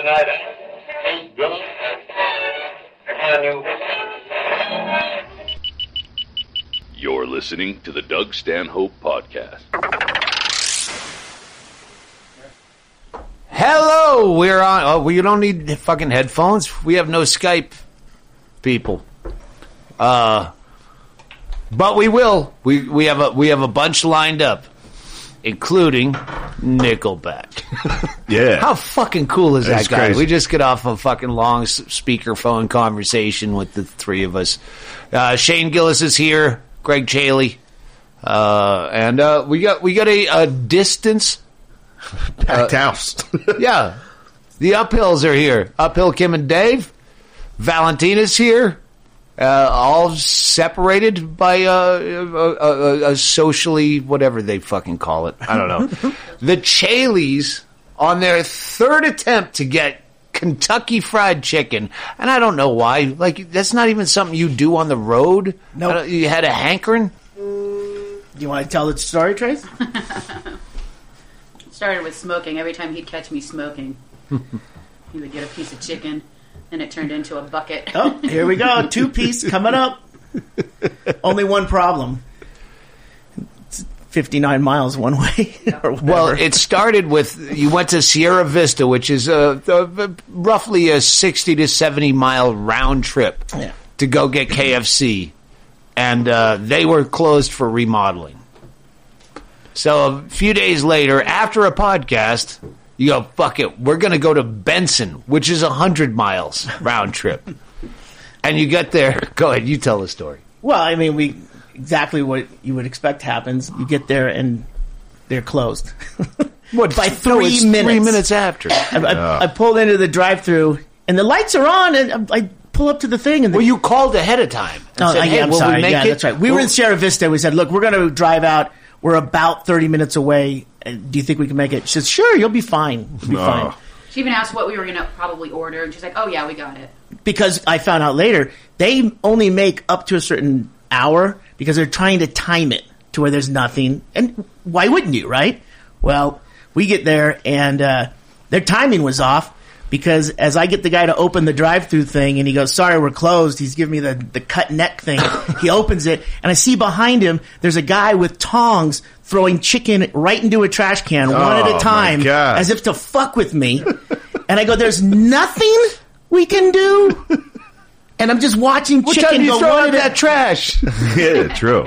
tonight. You're listening to the Doug Stanhope Podcast. Hello, we're on. Oh, we don't need fucking headphones. We have no Skype, people. But we will. We have a bunch lined up, including Nickelback. Yeah. How fucking cool is that guy? Crazy. We just get off a fucking long speakerphone conversation with the three of us. Shane Gillis is here. Greg Chaley. And we got a distance. Packed house. Yeah. The Uphills are here. Uphill Kim and Dave. Valentina's here. All separated by a socially, whatever they fucking call it. I don't know. The Chaleys on their third attempt to get Kentucky Fried Chicken. And I don't know why. Like, that's not even something you do on the road. Nope. You had a hankering? Do you want to tell the story, Trace? Started with smoking. Every time he'd catch me smoking, he would get a piece of chicken, and it turned into a bucket. Oh, here we go. 2-piece coming up. Only one problem. It's 59 miles one way. Or whatever. Well, it started with you went to Sierra Vista, which is roughly a 60 to 70 mile round trip to go get KFC, and they were closed for remodeling. So a few days later, after a podcast, you go, fuck it, we're going to go to Benson, which is 100 miles round trip. And you get there. Go ahead, you tell the story. Well, I mean, exactly what you would expect happens. You get there and they're closed. What, by no, 3 it's minutes? 3 minutes after. I pulled into the drive-thru and the lights are on, and I pull up to the thing. And Well, you called ahead of time. And said, hey, I'm will sorry. we make Yeah, it? that's right. We were in Sierra Vista. We said, look, we're going to drive out. We're about 30 minutes away. Do you think we can make it? She says, sure, you'll be fine. You'll be fine. She even asked what we were going to probably order, and she's like, oh, yeah, we got it. Because I found out later, they only make up to a certain hour because they're trying to time it to where there's nothing. And why wouldn't you, right? Well, we get there, and their timing was off because as I get the guy to open the drive-thru thing, and he goes, sorry, we're closed. He's giving me the cut neck thing. He opens it, and I see behind him, there's a guy with tongs throwing chicken right into a trash can one at a time as if to fuck with me. And I go, there's nothing we can do? And I'm just watching What chicken time do you go throw one out at that trash? Yeah, true.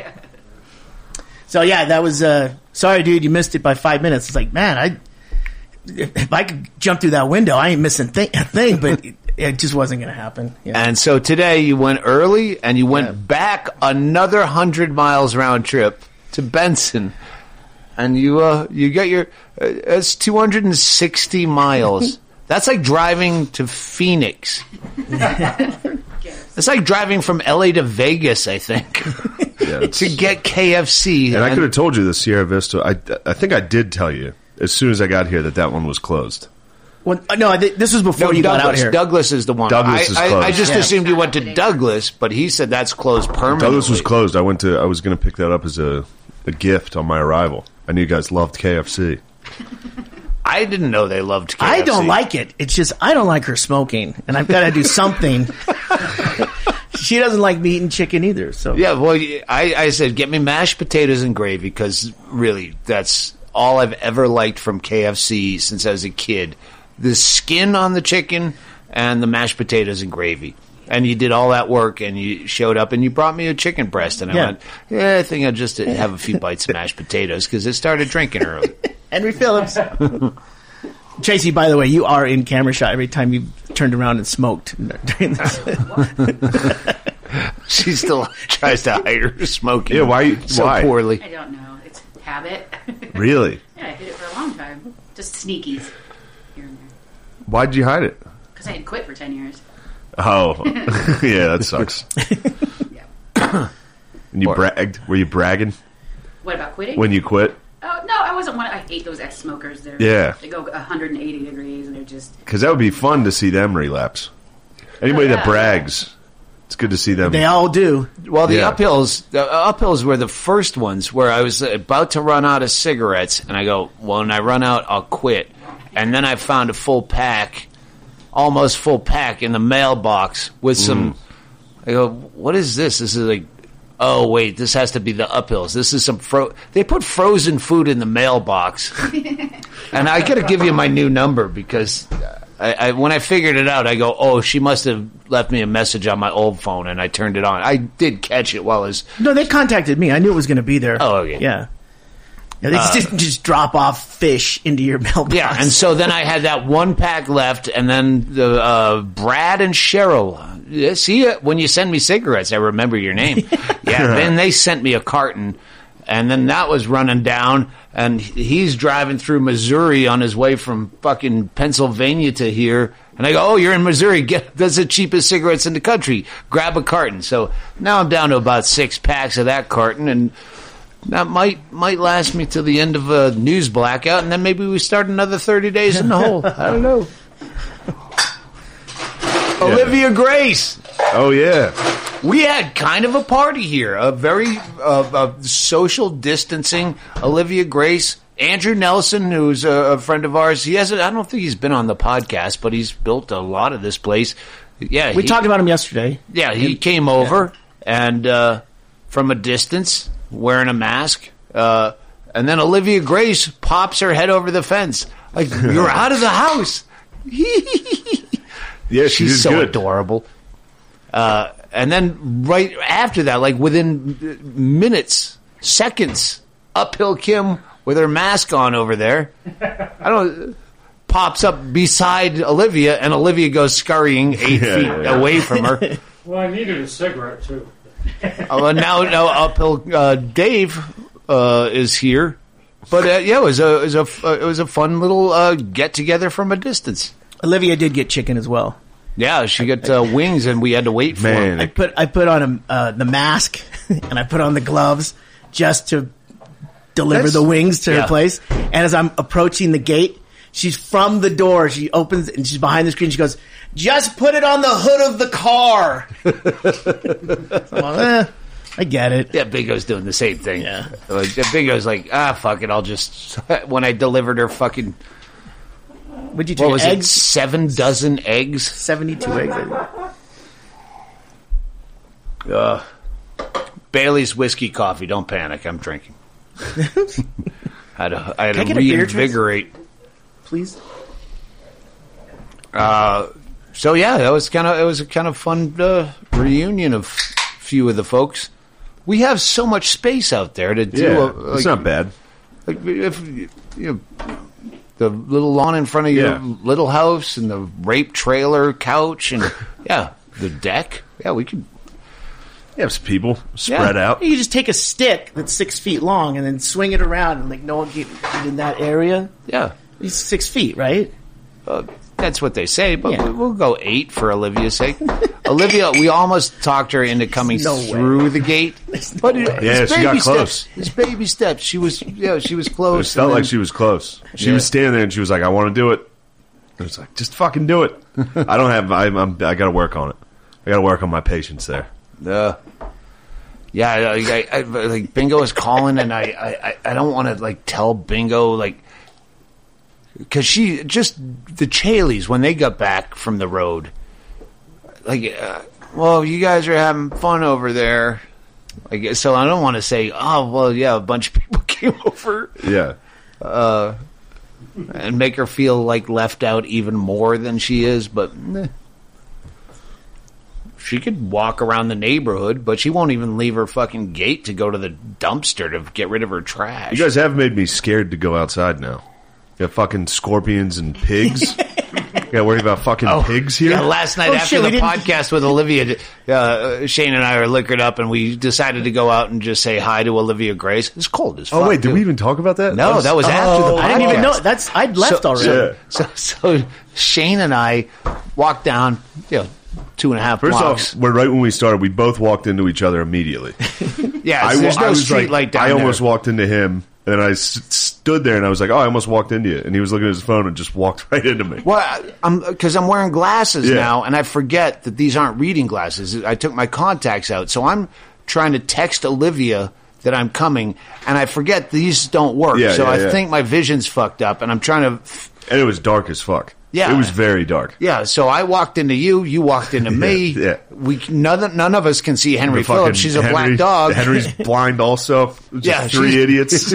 So yeah, that was sorry, dude, you missed it by 5 minutes. It's like, man, if I could jump through that window, I ain't missing a thing. But it just wasn't going to happen. Yeah. And so today you went early and you went back another 100 miles round trip to Benson, and you got your it's 260 miles. That's like driving to Phoenix. It's like driving from LA to Vegas, I think, to get KFC. And I could have told you the Sierra Vista. I think I did tell you as soon as I got here that one was closed. Well, no, this was before you got out here. Douglas is the one. Douglas is closed. I just assumed you went to Douglas, but he said that's closed permanently. Douglas was closed. I was going to pick that up as a gift on my arrival. I knew you guys loved KFC. I didn't know they loved KFC. I don't like it. It's just I don't like her smoking, and I've got to do something. She doesn't like meat and chicken either. So yeah, well, I said get me mashed potatoes and gravy because really that's all I've ever liked from KFC since I was a kid. The skin on the chicken and the mashed potatoes and gravy. And you did all that work, and you showed up, and you brought me a chicken breast, and I went, I think I'll just have a few bites of mashed potatoes because I started drinking early. Henry Phillips. Tracy, by the way, you are in camera shot every time you turned around and smoked during this. She still tries to hide her smoking. Yeah, why? Poorly. I don't know. It's habit. Really? Yeah, I did it for a long time. Just sneakies here and there. Why'd you hide it? Because I had quit for 10 years. Oh, yeah, that sucks. Yeah. And you bragged? Were you bragging What about quitting? when you quit? Oh, no, I wasn't one. I hate those ex-smokers. Yeah. They go 180 degrees, and they're just... Because that would be fun to see them relapse. Anybody that brags, it's good to see them. They all do. Well, the uphills were the first ones where I was about to run out of cigarettes, and I go, well, when I run out, I'll quit. And then I found a full pack, almost full pack in the mailbox with some. I go, what is this? This is like, oh wait, this has to be the Uphills. This is some they put frozen food in the mailbox, and I got to give you my new number because I when I figured it out, I go, oh, she must have left me a message on my old phone, and I turned it on. I did catch it while it was. No, they contacted me. I knew it was going to be there. Oh, okay. Yeah. Yeah, they just drop off fish into your mailbox. Yeah, and so then I had that one pack left, and then the Brad and Cheryl. See, when you send me cigarettes, I remember your name. Yeah, then they sent me a carton, and then that was running down, and he's driving through Missouri on his way from fucking Pennsylvania to here. And I go, oh, you're in Missouri. That's the cheapest cigarettes in the country. Grab a carton. So now I'm down to about 6 packs of that carton, and that might last me till the end of a news blackout, and then maybe we start another 30 days in the hole. I don't know. Olivia Grace. Oh, yeah. We had kind of a party here, a very social distancing Olivia Grace. Andrew Nelson, who's a friend of ours, I don't think he's been on the podcast, but he's built a lot of this place. Yeah, we talked about him yesterday. Yeah, he came over and from a distance, wearing a mask, and then Olivia Grace pops her head over the fence. Like, you're out of the house. Yeah, she's so adorable. And then right after that, like within minutes, seconds, Uphill Kim with her mask on over there. Pops up beside Olivia, and Olivia goes scurrying 8 feet away from her. Well, I needed a cigarette too. Now Uphill Dave is here, but it was a fun little get together from a distance. Olivia did get chicken as well. Yeah, she got wings, and we had to wait for her. I put on the mask and I put on the gloves just to deliver the wings to her place. And as I'm approaching the gate, she's from the door. She opens and she's behind the screen. She goes, "Just put it on the hood of the car." Well, I get it. Yeah, Bingo's doing the same thing. Yeah. Bingo's like, fuck it, I'll just... When I delivered her fucking... What'd you do? What was eggs? it? 7 dozen eggs? 72 eggs. Bailey's whiskey coffee. Don't panic. I'm drinking. I had to Can I get a beer, reinvigorate. Please. So yeah, it was a kind of fun reunion of a few of the folks. We have so much space out there to do. Yeah, it's not bad. Like if the little lawn in front of your little house and the rape trailer couch and the deck. Yeah, we could. You have some people spread out. You just take a stick that's 6 feet long and then swing it around and like no one get in that area. Yeah, it's 6 feet, right? That's what they say, but we'll go 8 for Olivia's sake. Olivia, we almost talked her into coming through the gate, but she got close. It's baby steps. She was close. It felt like she was close. She was standing there and she was like, "I want to do it." I was like, "Just fucking do it." I got to work on it. I got to work on my patience there. I like Bingo is calling, and I don't want to like tell Bingo like. Because she just the Chaleys when they got back from the road, like, well, you guys are having fun over there. Like, so I don't want to say, oh, well, yeah, a bunch of people came over, and make her feel like left out even more than she is. But she could walk around the neighborhood, but she won't even leave her fucking gate to go to the dumpster to get rid of her trash. You guys have made me scared to go outside now. You got fucking scorpions and pigs. You got to worry about fucking pigs here. Yeah, last night after the podcast with Olivia, Shane and I are liquored up, and we decided to go out and just say hi to Olivia Grace. It's cold as fuck. Oh wait, did we even talk about that? No, that was after the podcast. I didn't even know. I'd left already. So Shane and I walked down, 2.5 First blocks. off, right when we started, we both walked into each other immediately. There's no street light down there. I almost walked into him. And then I stood there and I was like, "Oh, I almost walked into you." And he was looking at his phone and just walked right into me. Well, because I'm wearing glasses now, and I forget that these aren't reading glasses. I took my contacts out, so I'm trying to text Olivia that I'm coming, and I forget these don't work. I think my vision's fucked up, and I'm trying to. And it was dark as fuck. Yeah. It was very dark. Yeah, so I walked into you, you walked into me. Yeah. None of us can see Henry The fucking Phillips. She's a black dog. Henry's blind also. Just Yeah, three idiots.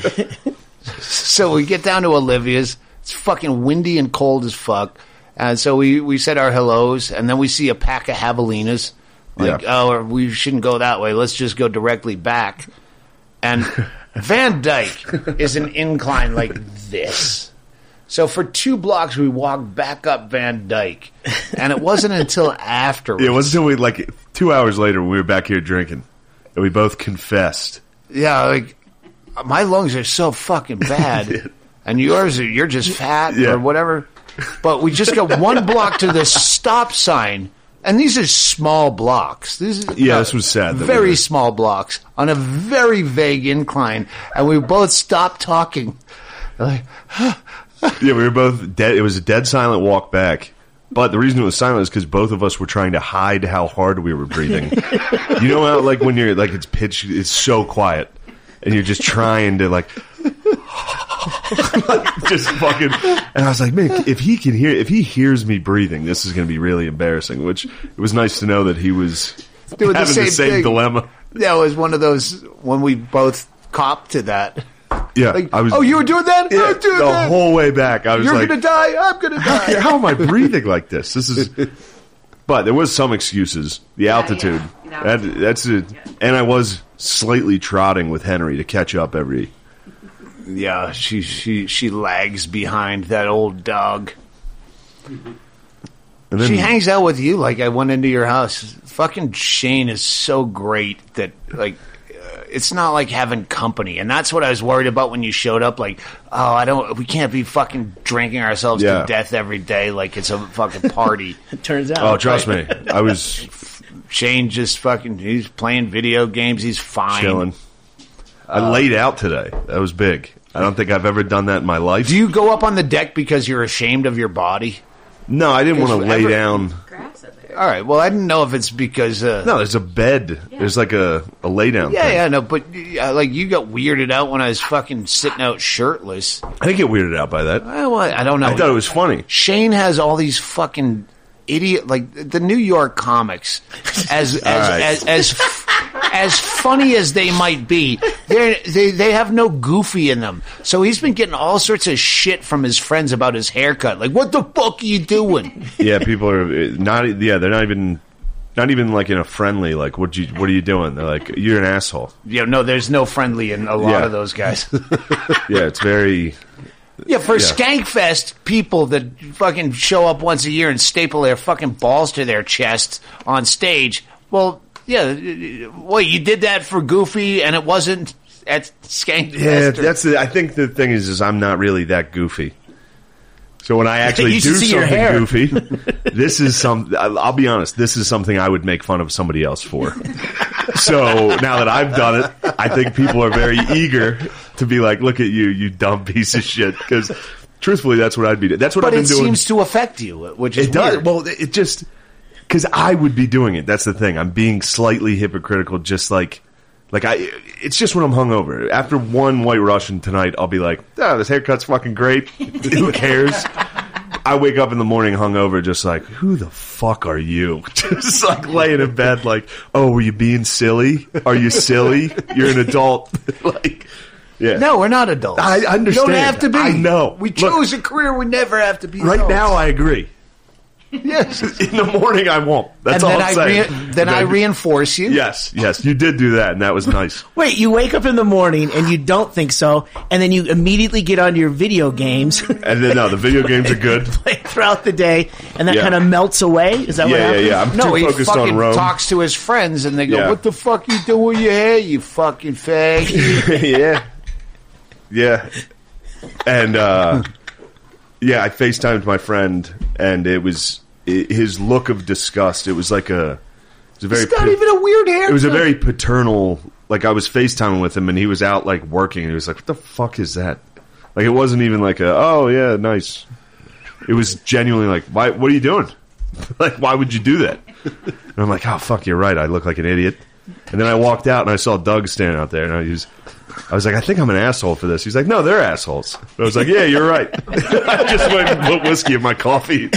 So we get down to Olivia's. It's fucking windy and cold as fuck. And so we said our hellos, and then we see a pack of javelinas. Like, Yeah. we shouldn't go that way. Let's just go directly back. And Van Dyke is an incline like this. So for 2 blocks, we walked back up Van Dyke. And it wasn't until afterwards. It wasn't until like 2 hours later when we were back here drinking, and we both confessed. Yeah, like, my lungs are so fucking bad. And yours, you're just fat Yeah. or whatever. But we just got 1 block to the stop sign. And these are small blocks. This was sad that Very we were- small blocks on a very vague incline. And we both stopped talking. Like, Yeah, we were both dead. It was a dead silent walk back. But the reason it was silent is because both of us were trying to hide how hard we were breathing. You know how, like, when you're, like, it's so quiet. And you're just trying to, like just fucking. And I was like, man, if he hears me breathing, this is going to be really embarrassing. Which it was nice to know that he was Doing the having same the same thing. dilemma. that was one of those when we both copped to that. Yeah, Like, I was. oh, you were doing that? Yeah, I'm doing the that. whole way back. I was You're like, going to die. I'm going to die. how am I breathing like this? This is. But there was some excuses. The altitude. yeah. That's it. And I was slightly trotting with Henry to catch up every. Yeah, she lags behind that old dog. And then, She hangs out with you like I went into your house. Fucking Shane is so great that, like, it's not like having company. And that's what I was worried about when you showed up. Like, we can't be fucking drinking ourselves Yeah. to death every day like it's a fucking party. It turns out. Oh, trust me, I was Shane just he's playing video games. He's fine. chilling. I laid out today. That was big. I don't think I've ever done that in my life. Do you go up on the deck because you're ashamed of your body? No, I didn't want to lay down. Grass up there. All right. Well, I didn't know if it's because. No, there's a bed. There's like a lay down. Yeah, thing. yeah, no, but like you got weirded out when I was fucking sitting out shirtless. I didn't get weirded out by that. Well, I don't know. I thought it was funny. Shane has all these fucking idiot, like the New York comics, as funny as they might be, they have no goofy in them. So he's been getting all sorts of shit from his friends about his haircut. Like, what the fuck are you doing? Yeah, people are not. Yeah, they're not even like in a friendly. Like, what are you doing? They're like, you're an asshole. Yeah, no, there's no friendly in a lot Yeah. of those guys. Yeah, it's very. Yeah, for Skankfest, people that fucking show up once a year and staple their fucking balls to their chests on stage. Well, yeah, wait, you did that for Goofy and it wasn't at Skankfest? Yeah, that's the. I think the thing is I'm not really that goofy. So when I actually You do should see your something hair. goofy, this is some. I'll be honest. This is something I would make fun of somebody else for. So now that I've done it, I think people are very eager to be like, "Look at you, you dumb piece of shit." Because truthfully, that's what I'd be. That's what But I've it been doing. seems to affect you, which is It does. weird. Well, it just because I would be doing it. That's the thing. I'm being slightly hypocritical. Just like it's just when I'm hungover. After one White Russian tonight, I'll be like, "Oh, this haircut's fucking great. Who cares?" I wake up in the morning hungover, just like, "Who the fuck are you?" Just like laying in bed, like, "Oh, were you being silly? Are you silly? You're an adult." Like, yeah. No, we're not adults. I understand. You don't have to be. I know. We Look, chose a career we never have to be right adults. now, I agree. Yes. In the morning, I won't. That's And all then I'm saying. then I Okay. reinforce you. Yes, you did do that, and that was nice. Wait, you wake up in the morning and you don't think so, and then you immediately get onto your video games, And then, no, the video games are good. play throughout the day, and that Yeah. kind of melts away? Is that what happens? I'm No, too he focused fucking on Rome. talks to his friends, and they go, Yeah. "What the fuck you do with your hair, you fucking fag?" yeah. And, I FaceTimed my friend, and it was his look of disgust. It was like it was a very It's not even a weird haircut. it was a very paternal, like I was FaceTiming with him and he was out like working and he was like, "What the fuck is that?" Like it wasn't even like "Oh yeah, nice." It was genuinely like, what are you doing? Like, why would you do that? And I'm like, "Oh fuck, you're right. I look like an idiot." And then I walked out and I saw Doug standing out there, and I was like, I think I'm an asshole for this. He's like, no, they're assholes. I was like, yeah, you're right. I just went and put whiskey in my coffee.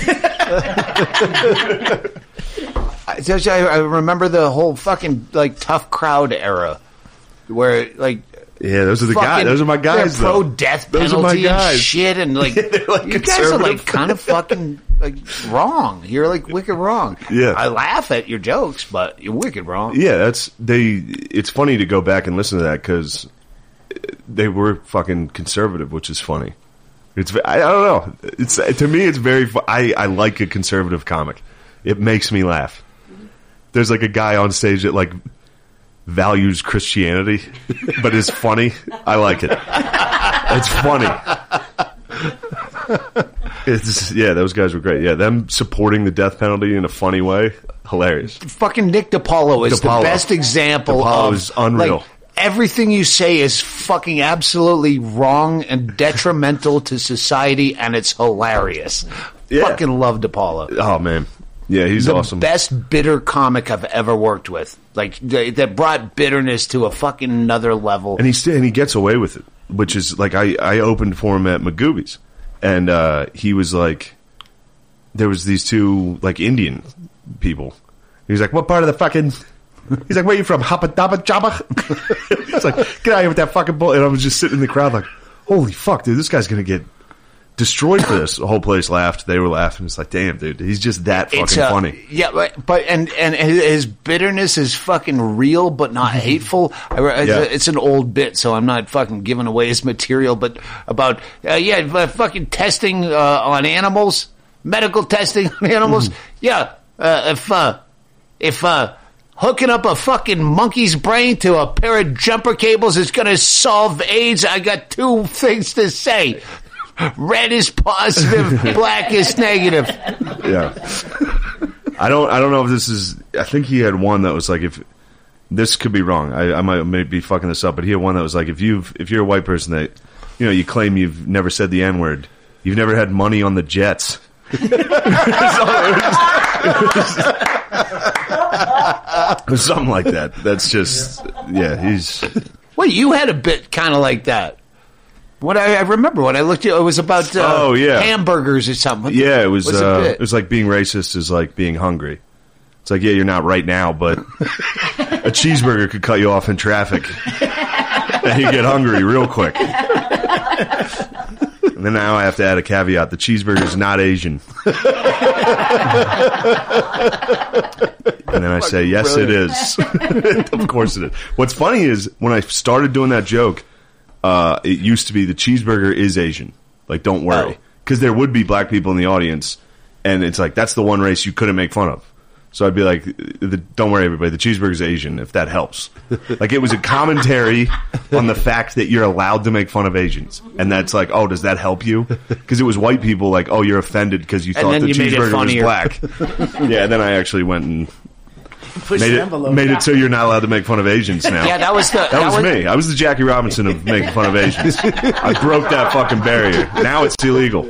I remember the whole fucking like tough crowd era, where like. Yeah, those are the guys. Those are my guys. They're pro death penalty and shit, and like, like you guys are like kind of fucking like wrong. You're like wicked wrong. Yeah, I laugh at your jokes, but you're wicked wrong. Yeah, it's funny to go back and listen to that because they were fucking conservative, which is funny. I don't know. It's to me, it's very. I like a conservative comic. It makes me laugh. There's like a guy on stage that like values Christianity, but is funny. I like it. It's funny. Those guys were great. Yeah, them supporting the death penalty in a funny way, hilarious. Fucking Nick DiPaolo is the best example of is unreal. Like, everything you say is fucking absolutely wrong and detrimental to society, and it's hilarious. Yeah. Fucking love DiPaolo. Oh man. Yeah, he's awesome. The best bitter comic I've ever worked with. Like, that brought bitterness to a fucking another level. And he gets away with it, which is, like, I opened for him at Magoobies. And he was like, there was these two, like, Indian people. He was like, what part of the fucking... He's like, where are you from? Hapadaba Jabba? He's like, get out of here with that fucking bull. And I was just sitting in the crowd like, holy fuck, dude, this guy's going to get... destroyed for this. The whole place laughed. They were laughing. It's like, damn, dude, he's just that fucking funny. Yeah, but his bitterness is fucking real, but not hateful. It's an old bit, so I'm not fucking giving away his material. But about fucking testing on animals, medical testing on animals. Yeah, if hooking up a fucking monkey's brain to a pair of jumper cables is going to solve AIDS, I got two things to say. Red is positive, black is negative. Yeah. I don't know if this is... I think he had one that was like, if... This could be wrong. I may be fucking this up, but he had one that was like, if you're a white person that, you know, you claim you've never said the N-word, you've never had money on the jets. Something like that. That's just... Yeah, he's... Well, you had a bit kind of like that. What I remember when I looked at it was about hamburgers or something. It was like being racist is like being hungry. It's like, yeah, you're not right now, but a cheeseburger could cut you off in traffic and you get hungry real quick. And then now I have to add a caveat: the cheeseburger is not Asian. And then I say, yes, brilliant. It is. Of course it is. What's funny is when I started doing that joke. It used to be the cheeseburger is Asian. Like, don't worry. Because there would be black people in the audience, and it's like, that's the one race you couldn't make fun of. So I'd be like, don't worry, everybody, the cheeseburger's Asian, if that helps. Like, it was a commentary on the fact that you're allowed to make fun of Asians. And that's like, oh, does that help you? Because it was white people like, oh, you're offended because you thought the cheeseburger was black. Yeah, and then I actually went and... Made it so you're not allowed to make fun of Asians now. Yeah, that was me. I was the Jackie Robinson of making fun of Asians. I broke that fucking barrier. Now it's illegal.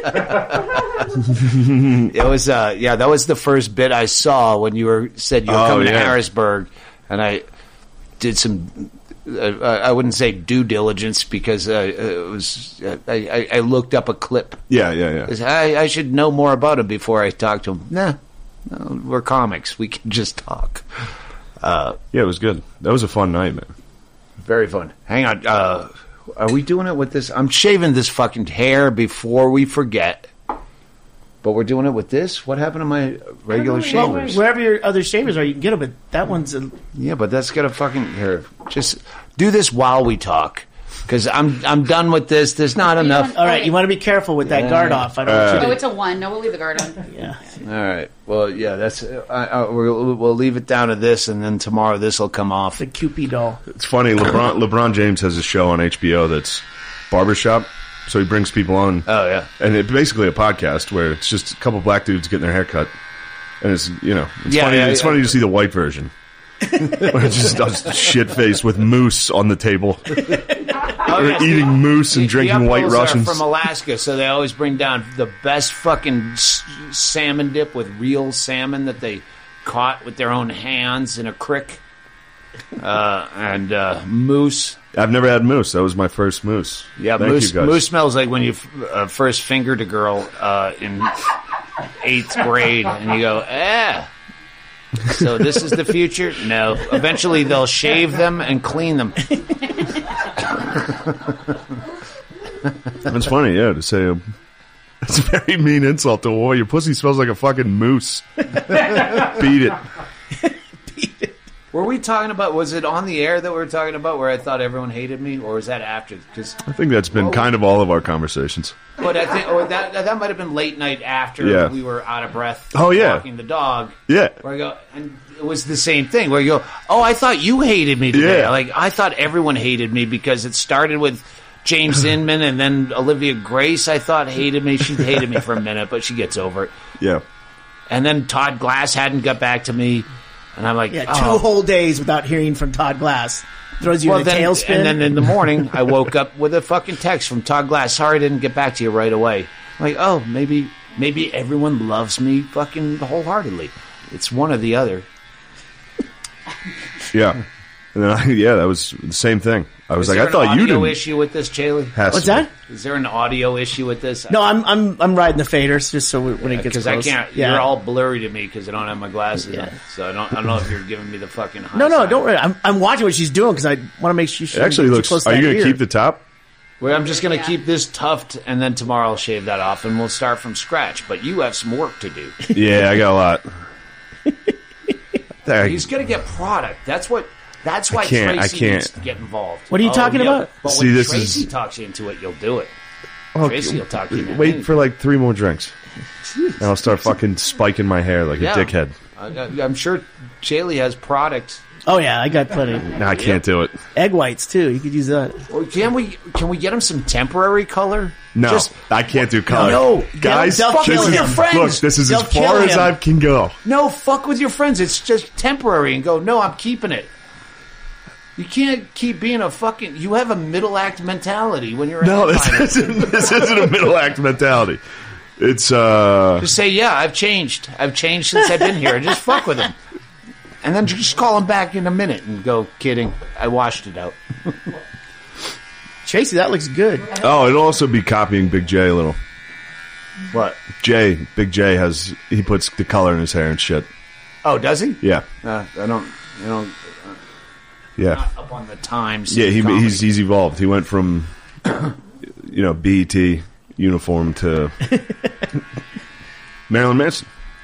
It was that was the first bit I saw when you said you were coming to Harrisburg, and I did some. I wouldn't say due diligence because it was. I looked up a clip. Yeah. I should know more about him before I talk to him. Nah. No, we're comics. We can just talk. Yeah, it was good. That was a fun night, man. Very fun. Hang on. Are we doing it with this? I'm shaving this fucking hair before we forget. But we're doing it with this? What happened to my regular shavers? Wherever your other shavers are, you can get them, but that one's... Yeah, but that's got to fucking... Here, just do this while we talk. Because I'm done with this. There's not enough. All right, you want to be careful with that guard off. I don't want you to... it's a 1. No, we'll leave the guard on. Yeah. All right. Well, yeah, that's. We'll leave it down to this, and then tomorrow this will come off. The Cupid doll. It's funny. LeBron James has a show on HBO that's barbershop. So he brings people on. Oh yeah. And it's basically a podcast where it's just a couple black dudes getting their hair cut, and it's funny. It's funny to see the white version. Where it's just shit faced with moose on the table. Eating moose and drinking White Russians. Are from Alaska, so they always bring down the best fucking salmon dip with real salmon that they caught with their own hands in a creek. and Moose. I've never had moose. That was my first moose. Yeah, Thank moose. you guys. Moose smells like when you first fingered a girl in 8th grade, and you go, So this is the future? No. Eventually, they'll shave them and clean them. That's funny, yeah, to say it's a very mean insult to a woman. Your pussy smells like a fucking moose. Beat it. Were we talking about, was it on the air that we were talking about where I thought everyone hated me, or was that after? Cause, I think that's been kind of all of our conversations. but I think that might have been late night after we were out of breath walking the dog. Yeah. Where I go, and it was the same thing where you go, oh, I thought you hated me today. Yeah. Like, I thought everyone hated me because it started with James Inman and then Olivia Grace, I thought, hated me. She hated me for a minute, but she gets over it. Yeah. And then Todd Glass hadn't got back to me. And I'm like, 2 whole days without hearing from Todd Glass. Throws you in a tailspin. And then in the morning, I woke up with a fucking text from Todd Glass. Sorry I didn't get back to you right away. I'm like, oh, maybe everyone loves me fucking wholeheartedly. It's one or the other. Yeah. And then that was the same thing. I was Is like, there I thought an you audio didn't. issue with this, Chaley? What's that? Is there an audio issue with this? No, I'm riding the faders just so when it gets Because close. I can't. Yeah. You're all blurry to me because I don't have my glasses Yeah. on. So I don't know if you're giving me the fucking high No, sign. don't worry. I'm watching what she's doing because I want to make sure she It actually gets looks. close to Are you that going to ear. keep the top? Well, I'm just going to Yeah. keep this tuft, and then tomorrow I'll shave that off, and we'll start from scratch. But you have some work to do. Yeah, I got a lot. He's going to get product. That's why I Tracy can't. needs to get involved. What are you talking about? But See, when this Tracy is- talks you into it, you'll do it. Oh, Tracy will talk you into Wait it. for like 3 more drinks. And I'll start fucking spiking my hair like Yeah. a dickhead. I'm sure Chaley has product. Oh yeah, I got plenty. No, I can't do it. Egg whites too. You could use that. Well, can we get him some temporary color? No, I can't do color. No. Guys, They'll this kill is, him. Friends. look, this is They'll as far kill as him. I can go. No, fuck with your friends. It's just temporary, and go. No, I'm keeping it. You can't keep being a fucking. You have a middle act mentality when you're. No, a this isn't a middle act mentality. It's Just say, yeah, I've changed. I've changed since I've been here. And just fuck with him. And then just call him back in a minute and go, kidding. I washed it out. Tracy, that looks good. oh, it'll also be copying Big J a little. What? Big J he puts the color in his hair and shit. Oh, does he? Yeah, I don't. yeah, Up on the Times. yeah. comedy. He's evolved. He went from BET uniform to Marilyn Manson.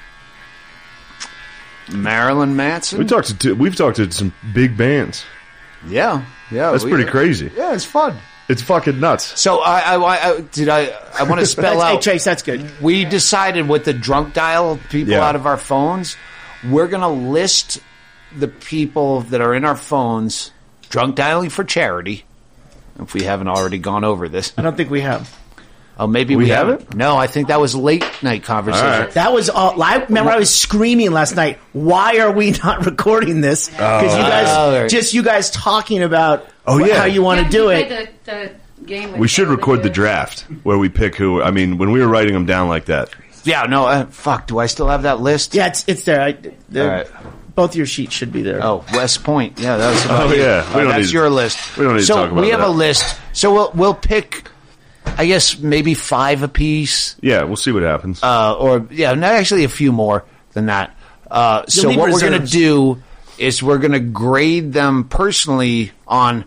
Marilyn Manson. We've talked to some big bands. Yeah. That's pretty crazy. Yeah, it's fun. It's fucking nuts. So I want to spell Hey out. Chase, that's good. We decided with the drunk dial people Yeah. out of our phones, we're going to list the people that are in our phones drunk dialing for charity. If we haven't already gone over this. I don't think we have. Oh, maybe We we haven't? haven't. No, I think that was late night conversation. All right. That was all. I remember I was screaming last night. Why are we not recording this? Because you guys talking about Oh, yeah. how you want to do it. The game with We should Taylor record the Davis. draft where we pick who. I mean, when we were writing them down like that. Yeah, no, fuck. Do I still have that list? Yeah, it's there. All right. Both your sheets should be there. Oh, West Point. Yeah, that was about Oh, you. yeah. We don't That's need- your list. we don't need to so talk about we have that. a list. So we'll pick, I guess, maybe 5 apiece. Yeah, we'll see what happens. Or not actually a few more than that. So leave what we're going to reserves. do is we're going to grade them personally on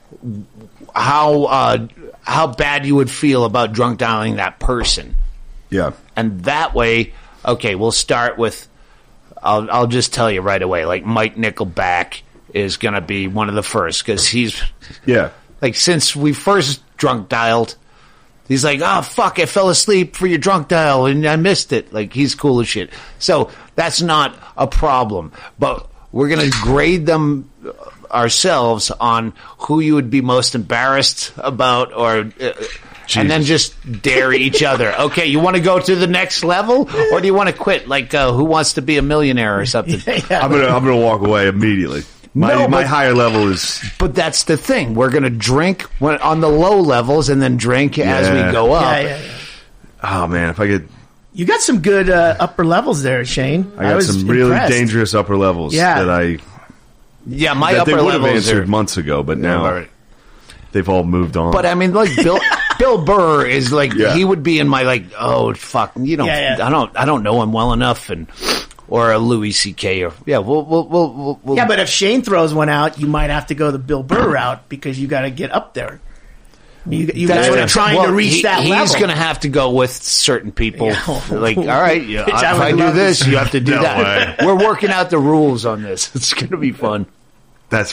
how bad you would feel about drunk dialing that person, yeah. and that way, okay, we'll start with. I'll just tell you right away. Like Mike Nickelback is going to be one of the first because he's Yeah. like since we first drunk dialed. He's like, oh, fuck, I fell asleep for your drunk dial and I missed it. Like, he's cool as shit. So that's not a problem. But we're going to grade them ourselves on who you would be most embarrassed about and then just dare each other. Okay, you want to go to the next level or do you want to quit? Like, Who Wants to Be a Millionaire or something? I'm gonna walk away immediately. My higher level is But that's the thing. We're going to drink on the low levels and then drink as Yeah. we go up. Yeah. oh man, if I could You got some good upper levels there, Shane. I got was some really impressed. dangerous upper levels Yeah. that Yeah, my that they upper would have levels answered are. months ago, but now Right. they've all moved on. But I mean, like Bill Burr is like Yeah. he would be in my like, oh fuck, you know, Yeah, yeah. I don't know him well enough, or a Louis C.K. or we'll Yeah, but if Shane throws one out, you might have to go the Bill Burr route because you got to get up there. You guys what are I'm trying saying. to reach that level. He's going to have to go with certain people. Yeah. Like, all right, yeah, Which if I would I do love to this, see. you have to do No that. We're working out the rules on this. It's going to be fun. that's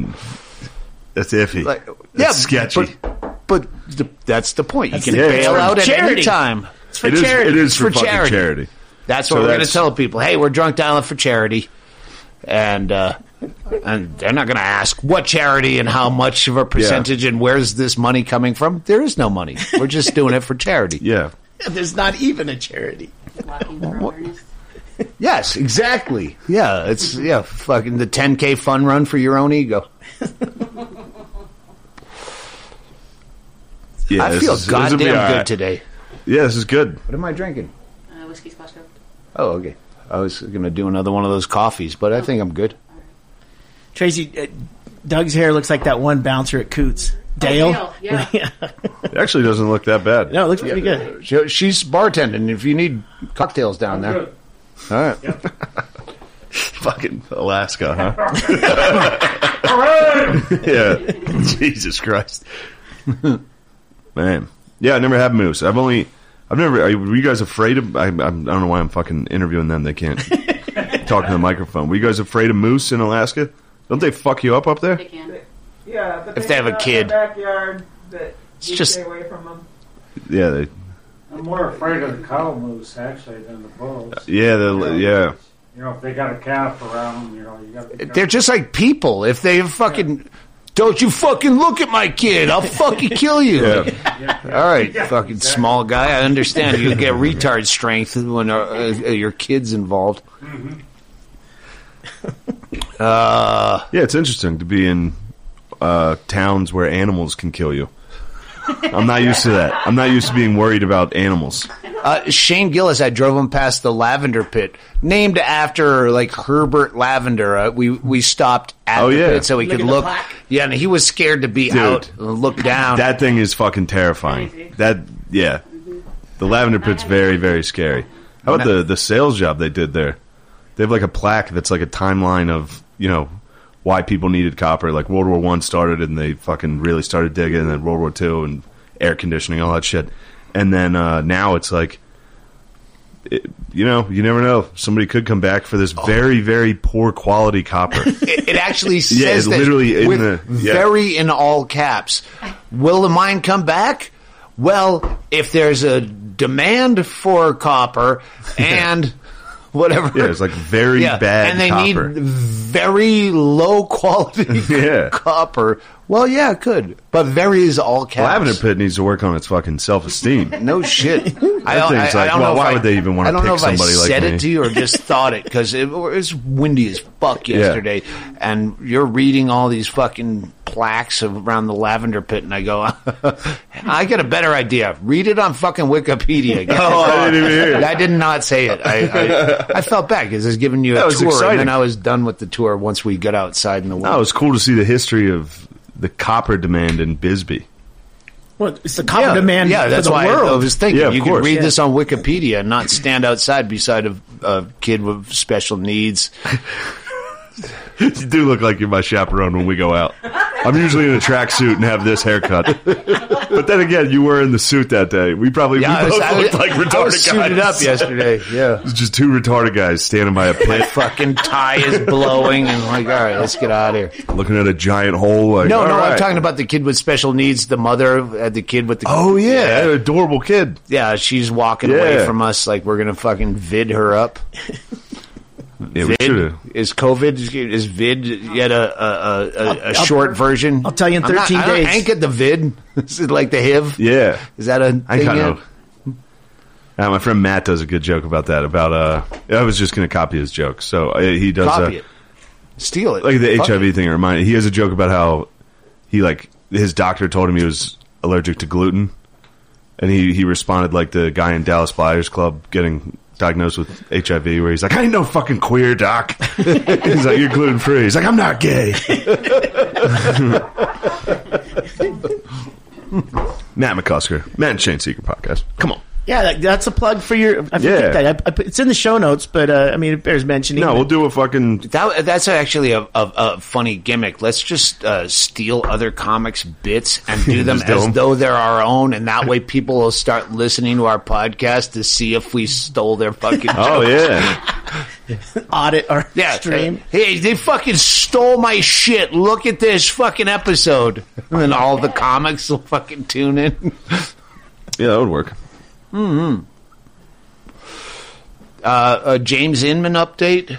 iffy. Like, That's sketchy. But that's the point. You can the- bail it's out at any charity. time. It's for It is. charity. It is for, For fucking charity. charity. That's So what we're going to that's- tell people. Hey, we're drunk dialing for charity, and they're not going to ask what charity and how much of a percentage and where's this money coming from. There is no money. We're just doing it for charity. Yeah. There's not even a charity. Walking for awareness. Yes, exactly. Yeah, it's fucking the 10K fun run for your own ego. Yeah, I this feel is- this will be goddamn all good right. today. Yeah, this is good. What am I drinking? Whiskey Scotch Coke. Oh, okay. I was going to do another one of those coffees, but I think I'm good. Tracy, Doug's hair looks like that one bouncer at Coots. Dale? Dale, yeah. It actually doesn't look that bad. No, it looks pretty good. She's bartending if you need cocktails down there. Good. All right. Fucking Alaska, huh? Hooray! Yeah. Jesus Christ. Man. Yeah, I never had moose. Were you guys afraid of, I don't know why I'm fucking interviewing them. They can't talk to the microphone. Were you guys afraid of moose in Alaska? Don't they fuck you up there? They can. Yeah, but If they have a got kid. backyard that you just- stay away from them. Yeah, they, I'm more afraid of the cow moose actually than the bulls. yeah, yeah. You know, if they got a calf around them, you know, you got to be They're just like people. If they fucking don't you fucking look at my kid, I'll fucking kill you. Yeah. All right, fucking small guy. I understand you get retard strength when your kid's involved. Yeah, it's interesting to be in towns where animals can kill you. I'm not used to that. I'm not used to being worried about animals. Shane Gillis, I drove him past the Lavender Pit, named after like Herbert Lavender. We stopped at Oh, the yeah. pit so he Look could at the look. plaque. Yeah, and he was scared to be out and look down. That thing is fucking terrifying. The Lavender Pit's very, very scary. How about the sales job they did there? They have like a plaque that's like a timeline of, you know, why people needed copper. Like World War I started and they fucking really started digging, and then World War II and air conditioning, all that shit. And then now it's like, you know, you never know. Somebody could come back for this very, very poor quality copper. It actually says Yeah, it's that literally in with the- yeah. very in all caps. Will the mine come back? Well, if there's a demand for copper and whatever, Yeah, it's like very bad and they copper. need very low quality Yeah. copper. Well, yeah, it could, but very is all caps. Lavender Pit needs to work on its fucking self-esteem. No shit. That thing's like, don't well, know if why would they even want to I don't pick know if somebody I like said me? it to you or just thought it because it was windy as fuck yesterday, and you're reading all these fucking plaques around the Lavender Pit, and I go, I get a better idea. Read it on fucking Wikipedia. I didn't even hear it. I did not say it. I felt bad because I was giving you a That was tour, exciting. and then I was done with the tour once we got outside in the No, world. it was cool to see the history of the copper demand in Bisbee. Well, it's the copper demand Yeah, for that's the why world. I was thinking Yeah, of you course. could read Yeah. this on Wikipedia and not stand outside beside a kid with special needs. You do look like you're my chaperone when we go out. I'm usually in a tracksuit and have this haircut. But then again, you were in the suit that day. We both looked like retarded I was suited guys. up yesterday. Yeah, It's just two retarded guys standing by a pit, fucking tie is blowing and like, all right, let's get out of here. looking at a giant hole. Like, No, all I'm right. talking about the kid with special needs. The mother had the kid with the. Oh yeah, an adorable kid. Yeah, she's walking Yeah. away from us like we're gonna fucking vid her up. Yeah, we Vid should've. is COVID is vid yet a short version? I'll tell you in I'm not- 13 I don't- days. I ain't get the vid. Is it like the HIV? Yeah, Is that a I thing kind yet? of. My friend Matt does a good joke about that. About I was just going to copy his joke. So he does Copy it. Steal it. like the Fuck HIV it. thing. He has a joke about how he like his doctor told him he was allergic to gluten, and he responded like the guy in Dallas Buyers Club getting diagnosed with HIV, where he's like, I ain't no fucking queer, doc. He's like, you're gluten free. He's like, I'm not gay. Matt McCusker, Matt and Shane Secret Podcast. Come on. Yeah, that's a plug for your. I forget that. It's in the show notes, but I mean, it bears mentioning. No, we'll do a fucking. That's actually a funny gimmick. Let's just steal other comics' bits and do them as though they're our own, and that way people will start listening to our podcast to see if we stole their fucking. Oh yeah. Audit our stream. Hey, they fucking stole my shit. Look at this fucking episode, and then all the comics will fucking tune in. Yeah, that would work. James Inman update.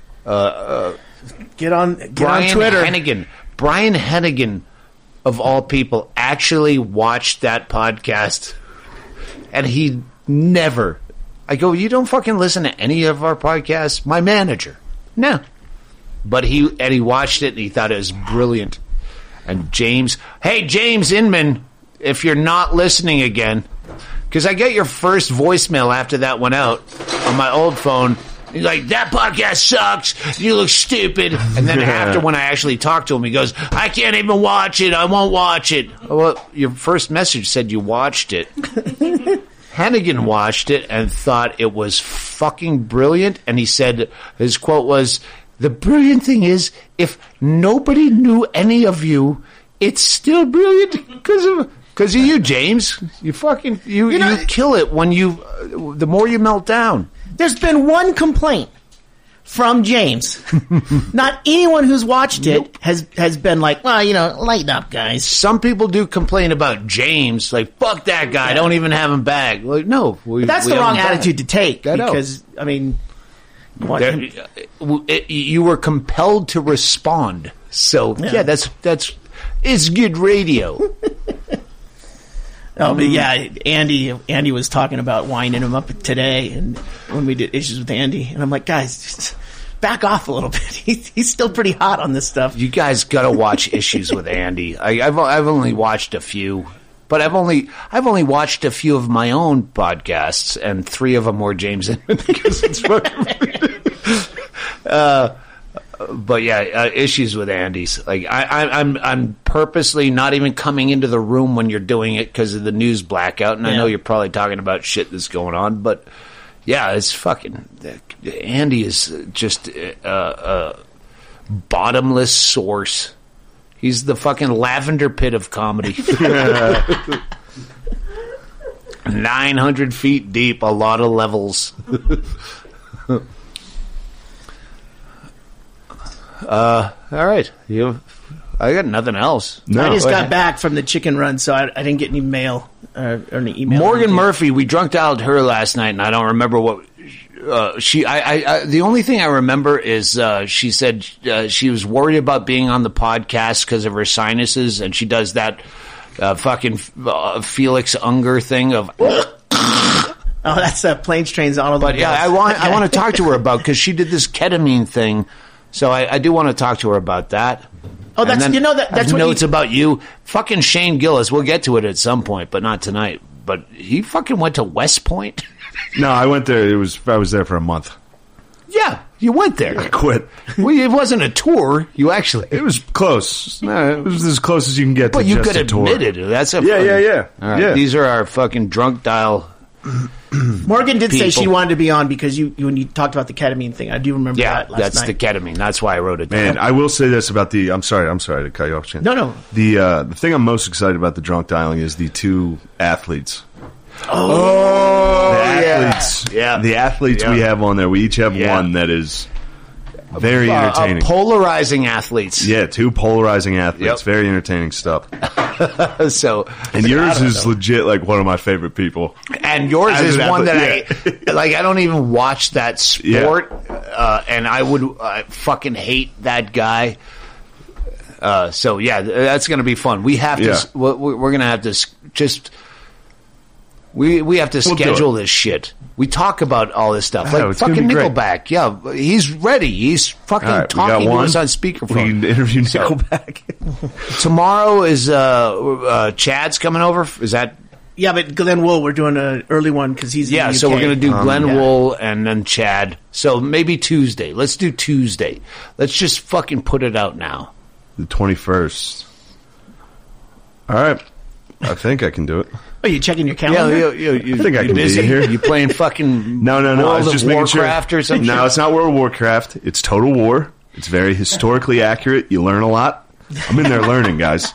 Get on Twitter. Brian Hennigan, of all people, actually watched that podcast, and he never. I go, you don't fucking listen to any of our podcasts? My manager, no. But he watched it and he thought it was brilliant. And James Inman, if you're not listening again. Because I get your first voicemail after that went out on my old phone. He's like, that podcast sucks. You look stupid. And then after, when I actually talked to him, he goes, I can't even watch it. I won't watch it. Well, your first message said you watched it. Hennigan watched it and thought it was fucking brilliant. And he said, his quote was, the brilliant thing is, if nobody knew any of you, it's still brilliant because of you, James. You fucking you kill it when the more you melt down. There's been one complaint from James. Not anyone who's watched it has been like, well, lighten up, guys. Some people do complain about James, like, fuck that guy, don't even have him back. Like, no, but that's the wrong attitude to take because I mean, you were compelled to respond. So yeah, that's it's good radio. Oh, but yeah, Andy was talking about winding him up today, and when we did Issues with Andy, and I'm like, guys, just back off a little bit. He's still pretty hot on this stuff. You guys got to watch Issues with Andy. I've only watched a few, but I've only watched a few of my own podcasts, and 3 of them were James Inman because it's fucking. But yeah, Issues with Andy's. Like I'm purposely not even coming into the room when you're doing it because of the news blackout, and I know you're probably talking about shit that's going on, but yeah, it's fucking. Andy is just a bottomless source. He's the fucking lavender pit of comedy. 900 feet deep, a lot of levels. All right. I got nothing else. No, I just got back from the chicken run, so I didn't get any mail or any email. Morgan Murphy, we drunk dialed her last night, and I don't remember what the only thing I remember is she said she was worried about being on the podcast because of her sinuses, and she does that fucking Felix Unger thing of. Oh, that's Planes, Trains, Automobiles. But yeah, I want to talk to her about because she did this ketamine thing. So I do want to talk to her about that. Oh, that's what notes about you. Fucking Shane Gillis. We'll get to it at some point, but not tonight. But he fucking went to West Point. No, I went there. I was there for a month. Yeah, you went there. I quit. Well, it wasn't a tour. You actually. It was close. It was as close as you can get to just a tour. But you could admit it. That's a yeah. All right, yeah. These are our fucking drunk dial. Morgan did say she wanted to be on because when you talked about the ketamine thing. I do remember that last that's night. the ketamine. That's why I wrote it down. Man, I will say this about I'm sorry to cut you off, Shane. No. The thing I'm most excited about the drunk dialing is the 2 athletes. Oh, the athletes. Yeah. The athletes we have on there. We each have one that is very entertaining. Polarizing athletes. Yeah, 2 polarizing athletes. Yep. Very entertaining stuff. And yours is legit like one of my favorite people. And yours is one that I don't even watch that sport, and I fucking hate that guy. So yeah, that's going to be fun. We have to. We're going to have to just. We have to schedule this shit. We talk about all this stuff. Like fucking Nickelback. Yeah, he's ready. He's fucking talking to us on speakerphone. We can interview Nickelback. Tomorrow is Chad's coming over. Is that Yeah, but Glenn Wool, we're doing an early one because he's in the UK. So we're going to do Glenn yeah. Wool and then Chad. So maybe Tuesday. Let's do Tuesday. Let's just fucking put it out now. The 21st. All right. I think I can do it. Are you checking your Yeah, calendar? you I think I you can be busy? here. You playing fucking No. I World was of just making sure. Warcraft or something? No, it's not World of Warcraft. It's Total War. It's very historically accurate. You learn a lot. I'm in there learning, guys.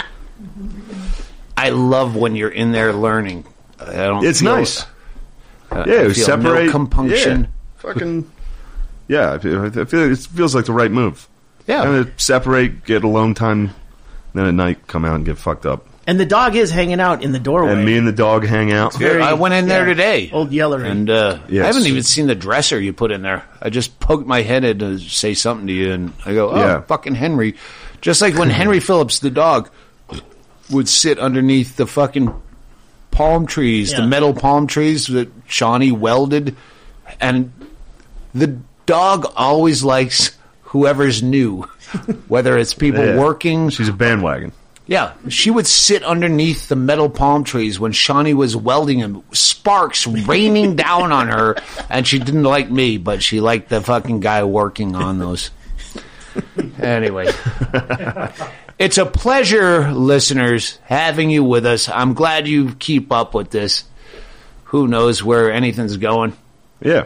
I love when you're in there learning. I don't. It's feel- nice. I Yeah, feel separate. no compunction. Yeah, fucking. Yeah, I feel it feels like the right move. Yeah. Kind of separate, get alone time, then at night come out and get fucked up. And the dog is hanging out in the doorway. And me and the dog hang out. Very- I went in there yeah. today. Old Yellery. And Yes. I haven't even seen the dresser you put in there. I just poked my head in to say something to you, and I go, oh, Yeah. fucking Henry. Just like when Henry Phillips, the dog, would sit underneath the fucking palm trees, the Yeah. metal palm trees that Shawnee welded. And the dog always likes whoever's new, whether it's people Yeah. working. She's a bandwagon. Yeah, she would sit underneath the metal palm trees when Shawnee was welding them, sparks raining down on her, and she didn't like me, but she liked the fucking guy working on those. Anyway, it's a pleasure, listeners, having you with us. I'm glad you keep up with this. Who knows where anything's going? Yeah.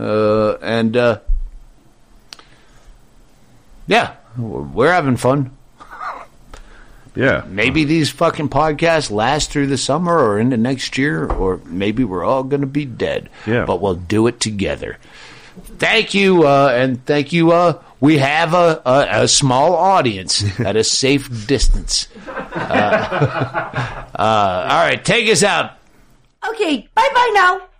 Yeah, we're having fun. Yeah. Maybe these fucking podcasts last through the summer or into next year, or maybe we're all going to be dead. Yeah. But we'll do it together. Thank you, and thank you. We have a small audience at a safe distance. All right, take us out. Okay, bye-bye now.